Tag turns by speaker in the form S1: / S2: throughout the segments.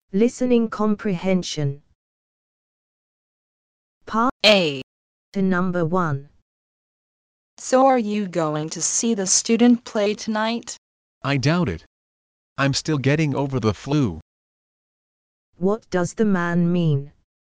S1: Listening comprehension. Part
S2: A.
S1: to number 1.
S2: So are you going to see the student play tonight?
S3: I doubt it. I'm still getting over the flu.
S1: What does the man mean?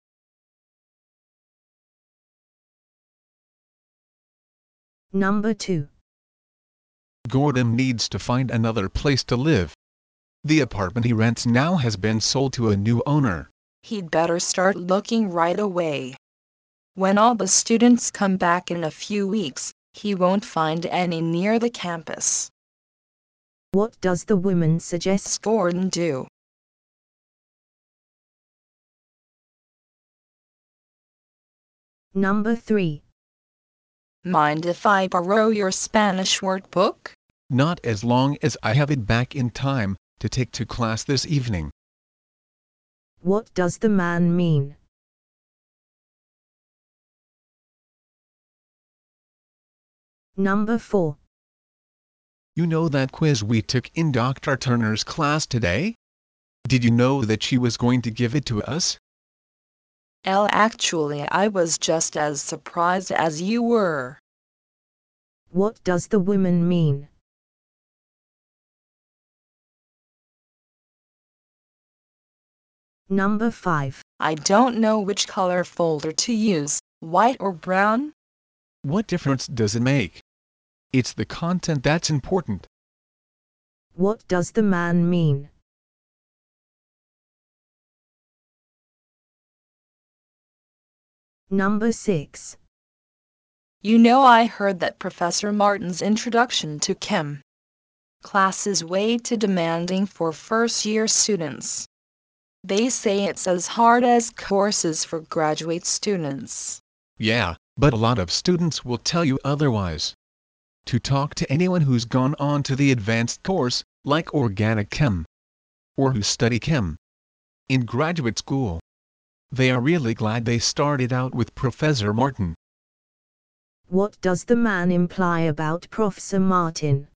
S1: Number 2.
S3: Gordon needs to find another place to live. The apartment he rents now has been sold to a new owner.
S2: He'd better start looking right away. When all the students come back in a few weeks, he won't find any near the campus.
S1: What does the woman suggest
S2: Gordon do?
S1: Number 3.
S2: Mind if I borrow your Spanish workbook?
S3: Not as long as I have it back in time to take to class this evening.
S1: What does the man mean? Number 4.
S3: You know that quiz we took in Dr. Turner's class today? Did you know that she was going to give it to us?
S2: Actually, I was just as surprised as you were.
S1: What does the woman mean? Number 5.
S2: I don't know which color folder to use, white or brown.
S3: What difference does it make? It's the content that's important.
S1: What does the man mean? Number 6.
S2: You know, I heard that Professor Martin's introduction to chem class is way too demanding for first-year students. They say it's as hard as courses for graduate students.
S3: Yeah, but a lot of students will tell you otherwise. To talk to anyone who's gone on to the advanced course, like organic chem, or who study chem in graduate school, they are really glad they started out with Professor Martin.
S1: What does the man imply about Professor Martin?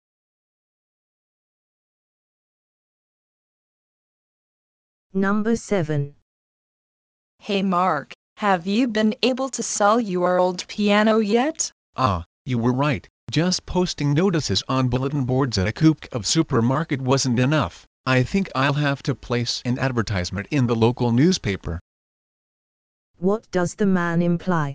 S1: Number 7.
S2: Hey Mark, have you been able to sell your old piano yet?
S3: Ah, you were right. Just posting notices on bulletin boards at a Coop of supermarket wasn't enough. I think I'll have to place an advertisement in the local newspaper.
S1: What does the man imply?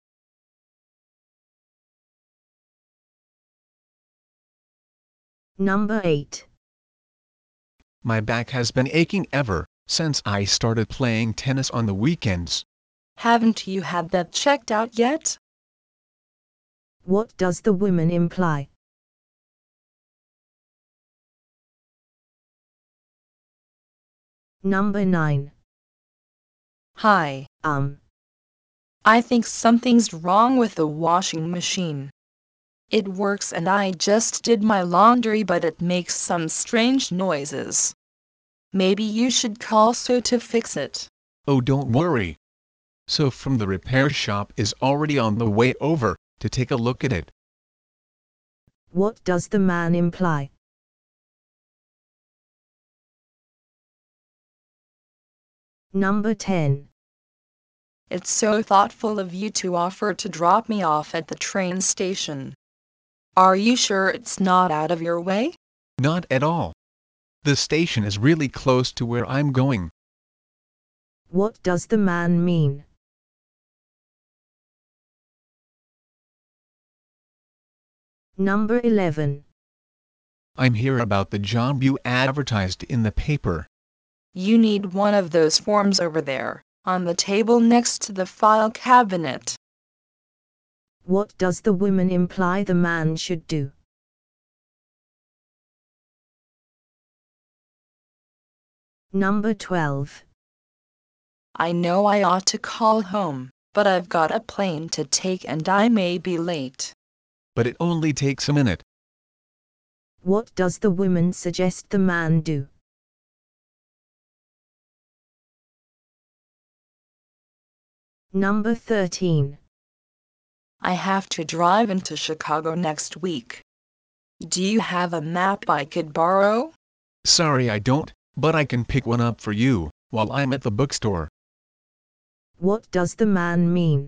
S1: Number 8.
S3: My back has been aching ever since I started playing tennis on the weekends.
S2: Haven't you had that checked out yet?
S1: What does the woman imply? Number 9.
S2: Hi, I think something's wrong with the washing machine. It works and I just did my laundry, but it makes some strange noises. Maybe you should call So to fix it.
S3: Oh, don't worry. So from the repair shop is already on the way over to take a look at it.
S1: What does the man imply? Number 10.
S2: It's so thoughtful of you to offer to drop me off at the train station. Are you sure it's not out of your way?
S3: Not at all. The station is really close to where I'm going.
S1: What does the man mean? Number 11.
S3: I'm here about the job you advertised in the paper.
S2: You need one of those forms over there, on the table next to the file cabinet.
S1: What does the woman imply the man should do? Number 12.
S2: I know I ought to call home, but I've got a plane to take and I may be late.
S3: But it only takes a minute.
S1: What does the woman suggest the man do? Number 13.
S2: I have to drive into Chicago next week. Do you have a map I could borrow?
S3: Sorry I don't, but I can pick one up for you. while I'm at the bookstore.
S1: What does the man mean?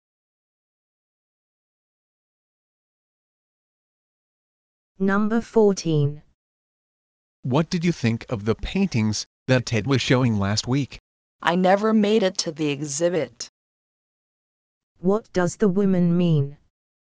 S1: Number 14.
S3: What did you think of the paintings that Ted was showing last week?
S2: I never made it to the exhibit.
S1: What does the woman mean?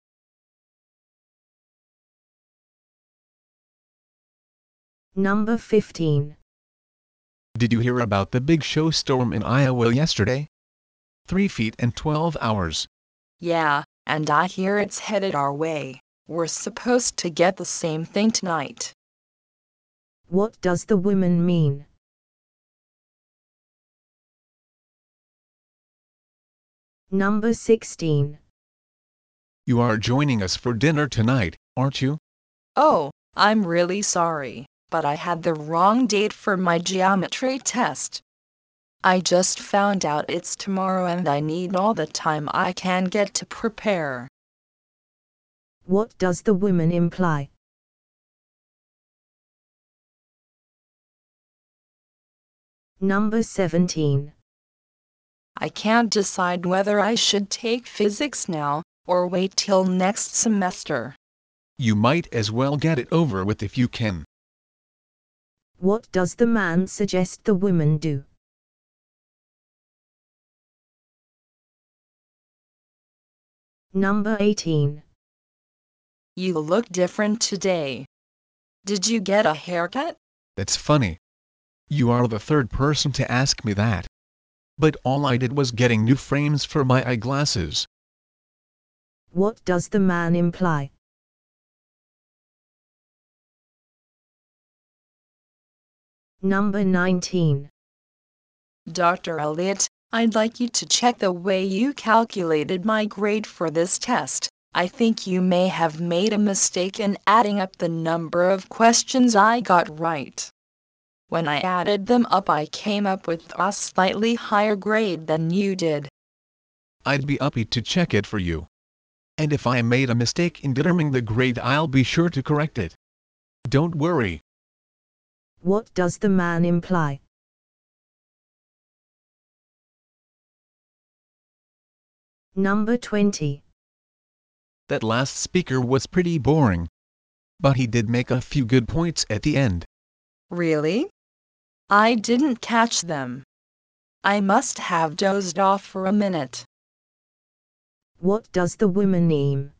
S1: Number 15.
S3: Did you hear about the big snowstorm in Iowa yesterday? 3 feet and 12 hours.
S2: Yeah, and I hear it's headed our way. We're supposed to get the same thing tonight.
S1: What does the woman mean? Number 16.
S3: You are joining us for dinner tonight, aren't you?
S2: Oh, I'm really sorry, but I had the wrong date for my geometry test. I just found out it's tomorrow and I need all the time I can get to prepare.
S1: What does the woman imply? Number 17.
S2: I can't decide whether I should take physics now or wait till next semester.
S3: You might as well get it over with if you can.
S1: What does the man suggest the woman do? Number 18.
S2: You look different today. Did you get a haircut?
S3: That's funny. You are the third person to ask me that. But all I did was getting new frames for my eyeglasses.
S1: What does the man imply? Number 19.
S2: Dr. Elliott, I'd like you to check the way you calculated my grade for this test. I think you may have made a mistake in adding up the number of questions I got right. When I added them up, I came up with a slightly higher grade than you did.
S3: I'd be happy to check it for you. And if I made a mistake in determining the grade, I'll be sure to correct it. Don't worry.
S1: What does the man imply? Number 20.
S3: That last speaker was pretty boring. But he did make a few good points at the end.
S2: Really? I didn't catch them. I must have dozed off for a minute.
S1: What does the woman mean?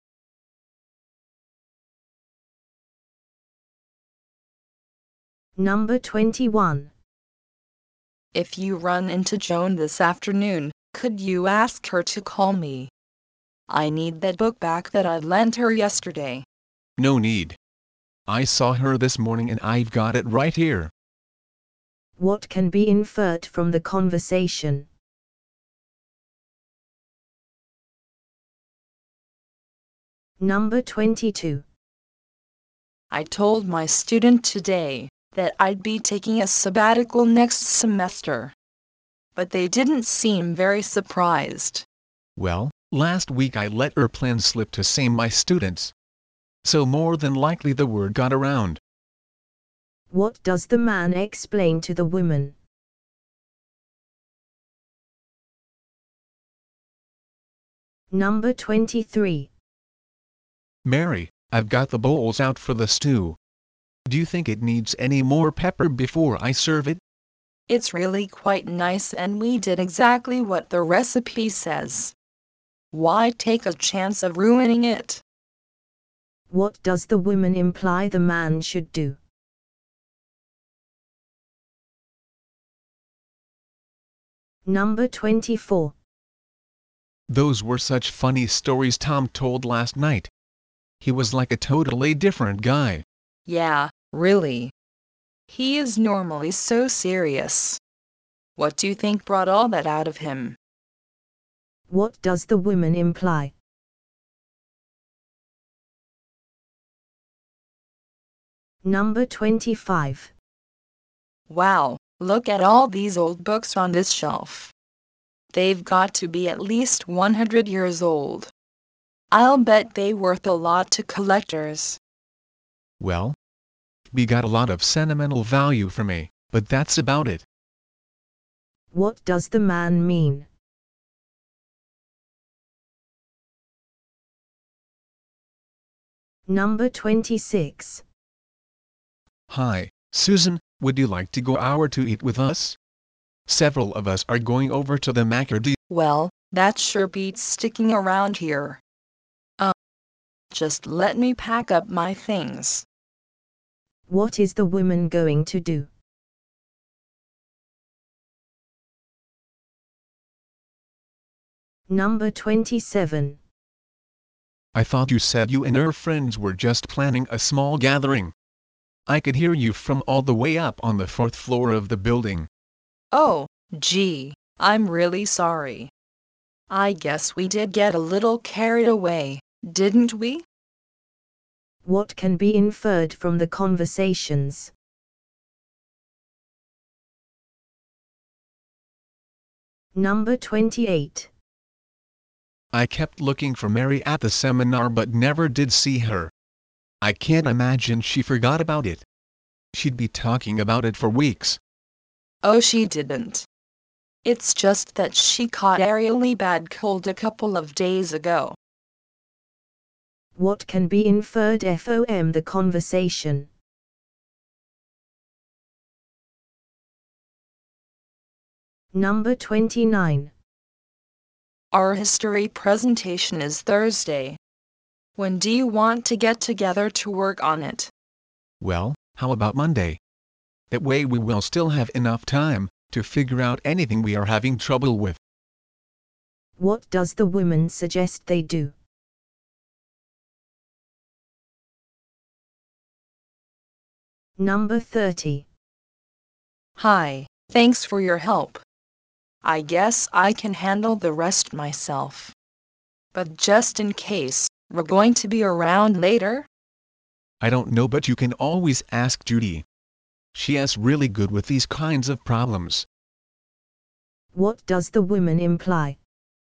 S1: Number 21.
S2: If you run into Joan this afternoon, could you ask her to call me? I need that book back that I lent her yesterday.
S3: No need. I saw her this morning and I've got it right here.
S1: What can be inferred from the conversation? Number 22.
S2: I told my student today that I'd be taking a sabbatical next semester. But they didn't seem very surprised.
S3: Well, last week I let her plan slip to same my students. So more than likely the word got around.
S1: What does the man explain to the woman? Number 23.
S3: Mary, I've got the bowls out for the stew. Do you think it needs any more pepper before I serve it?
S2: It's really quite nice and we did exactly what the recipe says. Why take a chance of ruining it?
S1: What does the woman imply the man should do? Number 24.
S3: Those were such funny stories Tom told last night. He was like a totally different guy.
S2: Yeah, really. He is normally so serious. What do you think brought all that out of him?
S1: What does the woman imply? Number 25.
S2: Wow, look at all these old books on this shelf. They've got to be at least 100 years old. I'll bet they're worth a lot to collectors.
S3: Well, we got a lot of sentimental value for me, but that's about it.
S1: What does the man mean? Number 26.
S3: Hi, Susan, would you like to go out to eat with us? Several of us are going over to the McCurdy.
S2: Well, that sure beats sticking around here. Just let me pack up my things.
S1: What is the woman going to do? Number 27.
S3: I thought you said you and her friends were just planning a small gathering. I could hear you from all the way up on the 4th floor of the building.
S2: Oh, gee, I'm really sorry. I guess we did get a little carried away, didn't we?
S1: What can be inferred from the conversations? Number 28.
S3: I kept looking for Mary at the seminar but never did see her. I can't imagine she forgot about it. She'd be talking about it for weeks.
S2: Oh, she didn't. It's just that she caught a really bad cold a couple of days ago.
S1: What can be inferred from the conversation? Number 29.
S2: Our history presentation is Thursday. When do you want to get together to work on it?
S3: Well, how about Monday? That way we will still have enough time to figure out anything we are having trouble with.
S1: What does the woman suggest they do? Number 30.
S2: Hi, thanks for your help. I guess I can handle the rest myself. But just in case, we're going to be around later?
S3: I don't know, but you can always ask Judy. She is really good with these kinds of problems.
S1: What does the woman imply?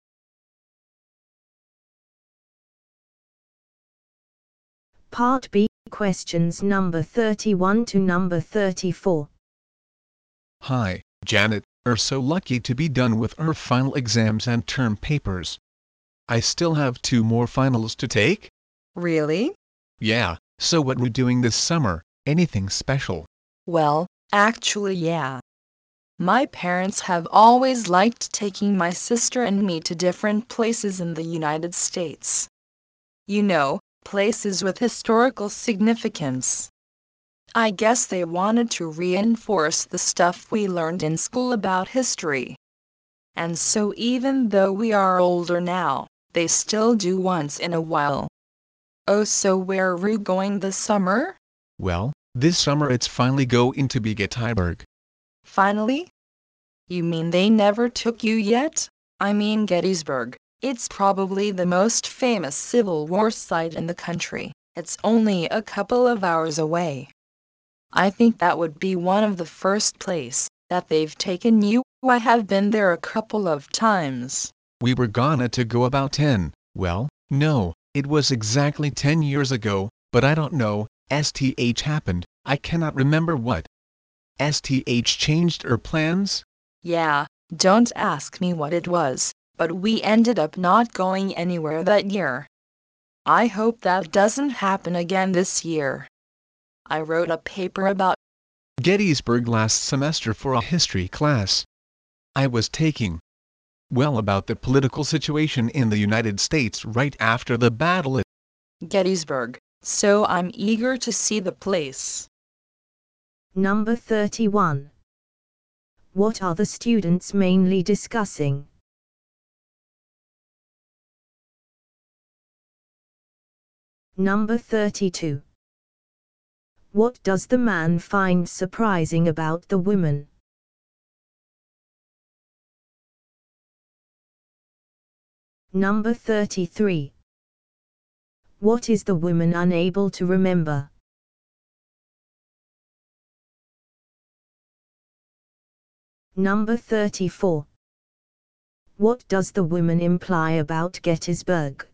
S1: Part B, questions number 31 to number 34.
S3: Hi, Janet, are so lucky to be done with our final exams and term papers. I still have 2 more finals to take?
S2: Really?
S3: Yeah, so what we're doing this summer, anything special?
S2: Well, actually, yeah. My parents have always liked taking my sister and me to different places in the United States. You know, places with historical significance. I guess they wanted to reinforce the stuff we learned in school about history. And so even though we are older now, they still do once in a while. Oh, so where are we going this summer?
S3: Well, this summer it's finally going to be Gettysburg.
S2: Finally? You mean they never took you yet? I mean Gettysburg. It's probably the most famous Civil War site in the country. It's only a couple of hours away. I think that would be one of the first place that they've taken you. I have been there a couple of times.
S3: We were gonna to go about 10, well, no, it was exactly 10 years ago, but I don't know, STH happened, I cannot remember what. STH changed her plans?
S2: Yeah, don't ask me what it was, but we ended up not going anywhere that year. I hope that doesn't happen again this year. I wrote a paper about
S3: Gettysburg last semester for a history class. I was taking, well, about the political situation in the United States right after the battle at
S2: Gettysburg, so I'm eager to see the place.
S1: Number 31. What are the students mainly discussing? Number 32. What does the man find surprising about the woman? Number 33. What is the woman unable to remember? Number 34. What does the woman imply about Gettysburg?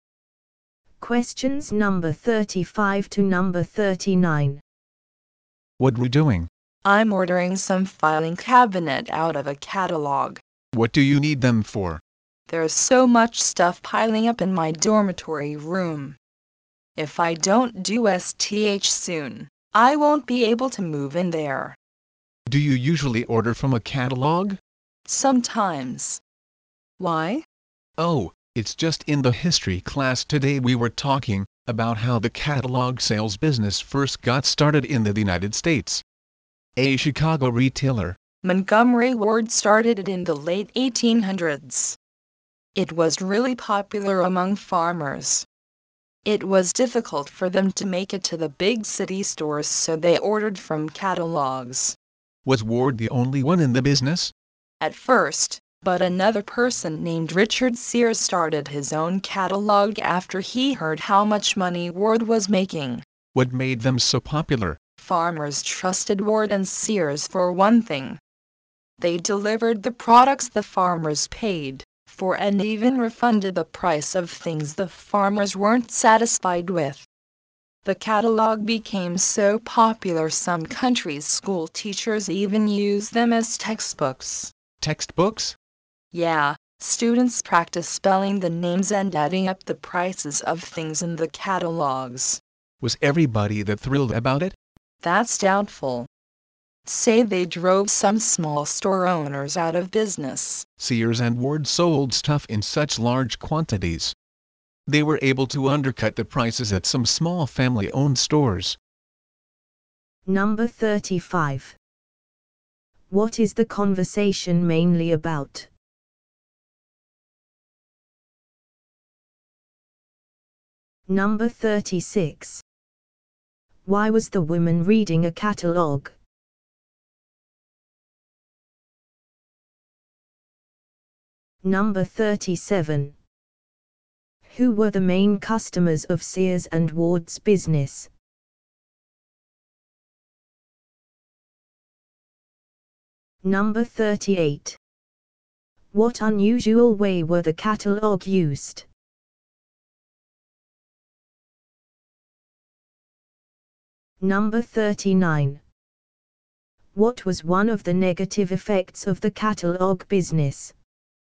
S1: Questions number 35 to number 39.
S3: What are you doing?
S2: I'm ordering some filing cabinet out of a catalog.
S3: What do you need them for?
S2: There's so much stuff piling up in my dormitory room. If I don't do STH soon, I won't be able to move in there.
S3: Do you usually order from a catalog?
S2: Sometimes. Why?
S3: Oh, it's just in the history class today we were talking about how the catalog sales business first got started in the United States. A Chicago retailer,
S2: Montgomery Ward, started it in the late 1800s. It was really popular among farmers. It was difficult for them to make it to the big city stores, so they ordered from catalogs.
S3: was Ward the only one in the business?
S2: At first, but another person named Richard Sears started his own catalog after he heard how much money Ward was making.
S3: What made them so popular?
S2: Farmers trusted Ward and Sears for one thing. They delivered the products the farmers paid for and even refunded the price of things the farmers weren't satisfied with. The catalog became so popular some countries' school teachers even use them as textbooks.
S3: Textbooks?
S2: Yeah, students practice spelling the names and adding up the prices of things in the catalogs.
S3: Was everybody that thrilled about it?
S2: That's doubtful. Say they drove some small store owners out of business.
S3: Sears and Ward sold stuff in such large quantities. They were able to undercut the prices at some small family-owned stores.
S1: Number 35. What is the conversation mainly about? Number 36. Why was the woman reading a catalogue? Number 37. Who were the main customers of Sears and Ward's business? Number 38. What unusual way were the catalogue used? Number 39. What was one of the negative effects of the catalogue business?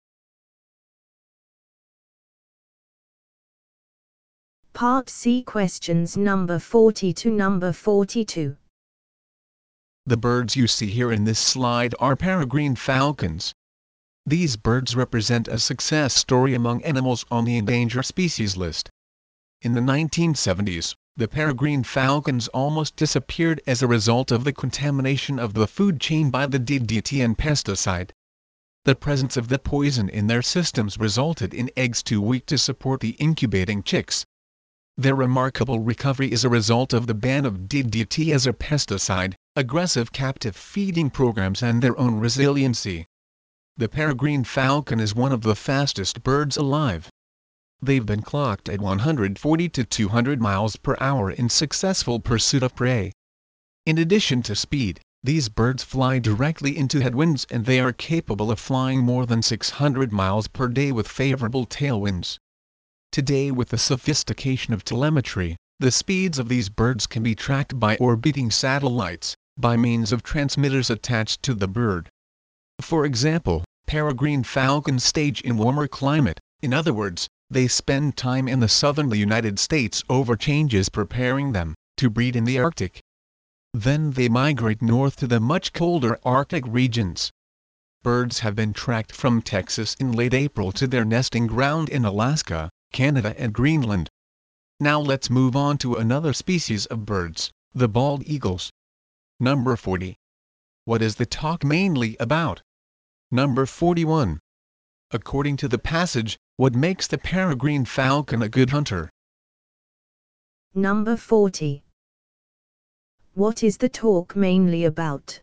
S1: Part C, questions number 40 to number 42.
S3: The birds you see here in this slide are peregrine falcons. These birds represent a success story among animals on the endangered species list. In the 1970s, the peregrine falcons almost disappeared as a result of the contamination of the food chain by the DDT and pesticide. The presence of the poison in their systems resulted in eggs too weak to support the incubating chicks. Their remarkable recovery is a result of the ban of DDT as a pesticide, aggressive captive feeding programs and their own resiliency. The peregrine falcon is one of the fastest birds alive. They've been clocked at 140 to 200 miles per hour in successful pursuit of prey. In addition to speed, these birds fly directly into headwinds and they are capable of flying more than 600 miles per day with favorable tailwinds. Today, with the sophistication of telemetry, the speeds of these birds can be tracked by orbiting satellites, by means of transmitters attached to the bird. For example, peregrine falcons stage in warmer climate, in other words, they spend time in the southern United States over changes preparing them to breed in the Arctic. Then they migrate north to the much colder Arctic regions. Birds have been tracked from Texas in late April to their nesting ground in Alaska, Canada and Greenland. Now let's move on to another species of birds, the bald eagles. Number 40. What is the talk mainly about? Number 41. According to the passage, what makes the peregrine falcon a good hunter?
S1: Number 40. What is the talk mainly about?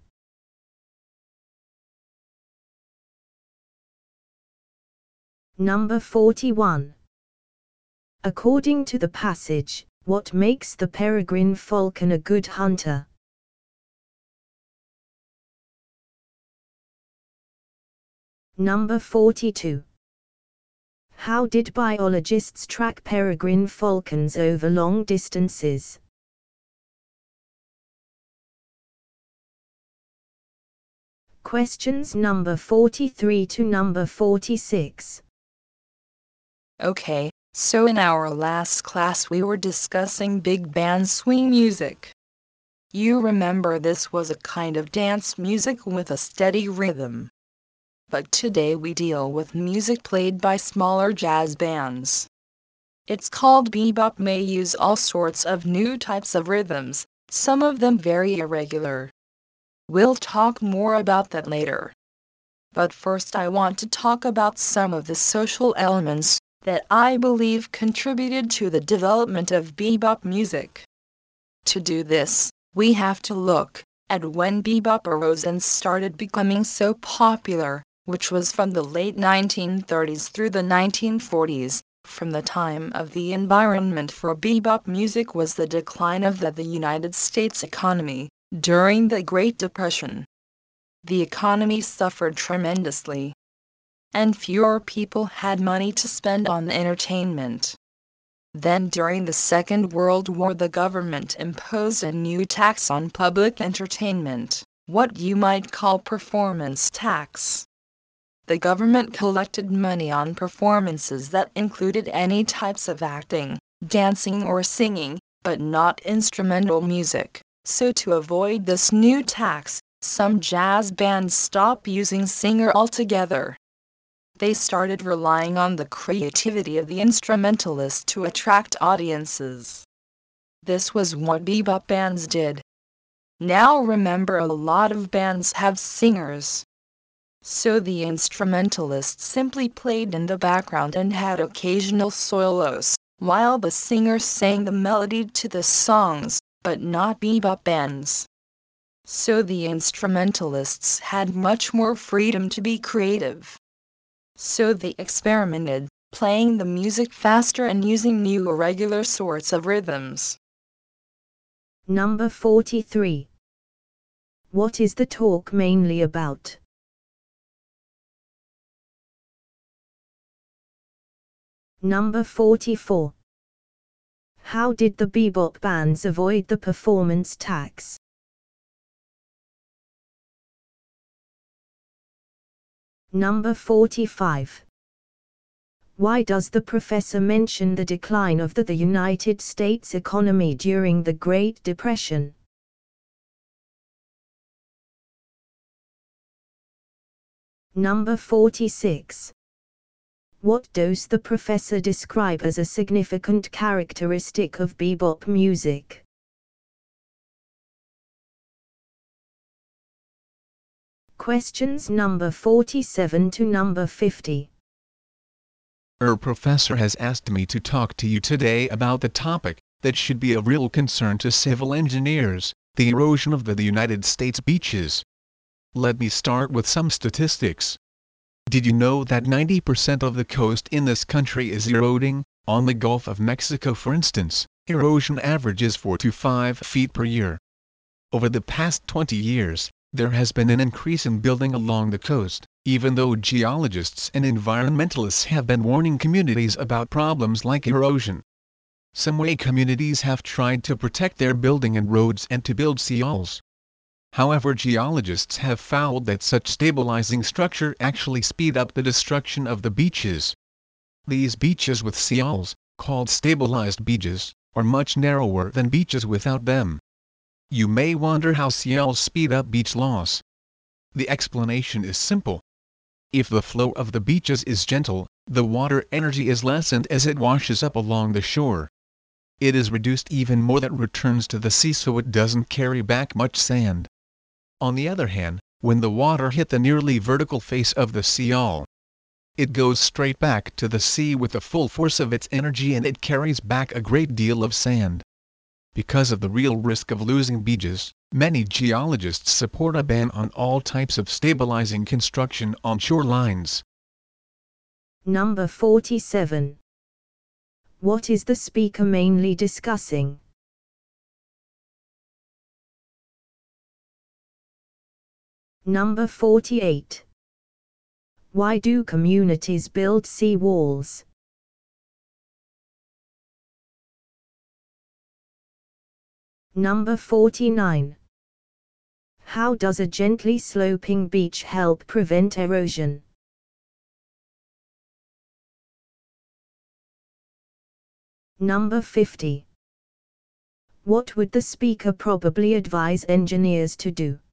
S1: Number 41. According to the passage, what makes the peregrine falcon a good hunter? Number 42. How did biologists track peregrine falcons over long distances? Questions number 43 to number 46.
S2: Okay, so in our last class we were discussing big band swing music. You remember this was a kind of dance music with a steady rhythm. But today we deal with music played by smaller jazz bands. It's called bebop, may use all sorts of new types of rhythms, some of them very irregular. We'll talk more about that later. But first I want to talk about some of the social elements that I believe contributed to the development of bebop music. To do this, we have to look at when bebop arose and started becoming so popular, which was from the late 1930s through the 1940s. From the time of the environment for bebop music was the decline of the United States economy during the Great Depression. The economy suffered tremendously, and fewer people had money to spend on entertainment. Then during the Second World War the government imposed a new tax on public entertainment, what you might call performance tax. The government collected money on performances that included any types of acting, dancing or singing, but not instrumental music. So to avoid this new tax, some jazz bands stopped using singer altogether. They started relying on the creativity of the instrumentalist to attract audiences. This was what bebop bands did. Now remember, a lot of bands have singers. So the instrumentalist simply played in the background and had occasional solos, while the singer sang the melody to the songs, but not bebop bands. So the instrumentalists had much more freedom to be creative. So they experimented, playing the music faster and using new irregular sorts of rhythms.
S1: Number 43. What is the talk mainly about? Number 44. How did the bebop bands avoid the performance tax? Number 45. Why does the professor mention the decline of the United States economy during the Great Depression? Number 46. What does the professor describe as a significant characteristic of bebop music? Questions number 47 to number 50.
S3: Our professor has asked me to talk to you today about the topic that should be a real concern to civil engineers, the erosion of the United States beaches. Let me start with some statistics. Did you know that 90% of the coast in this country is eroding? On the Gulf of Mexico, for instance, erosion averages 4 to 5 feet per year. Over the past 20 years, there has been an increase in building along the coast, even though geologists and environmentalists have been warning communities about problems like erosion. Some way communities have tried to protect their building and roads and to build seawalls. However, geologists have found that such stabilizing structure actually speed up the destruction of the beaches. These beaches with seawalls, called stabilized beaches, are much narrower than beaches without them. You may wonder how seawalls speed up beach loss. The explanation is simple. If the flow of the beaches is gentle, the water energy is lessened as it washes up along the shore. It is reduced even more that returns to the sea, so it doesn't carry back much sand. On the other hand, when the water hit the nearly vertical face of the seawall, it goes straight back to the sea with the full force of its energy, and it carries back a great deal of sand. Because of the real risk of losing beaches, many geologists support a ban on all types of stabilizing construction on shorelines.
S1: Number 47. What is the speaker mainly discussing? Number 48. Why do communities build sea walls? Number 49. How does a gently sloping beach help prevent erosion? Number 50. What would the speaker probably advise engineers to do?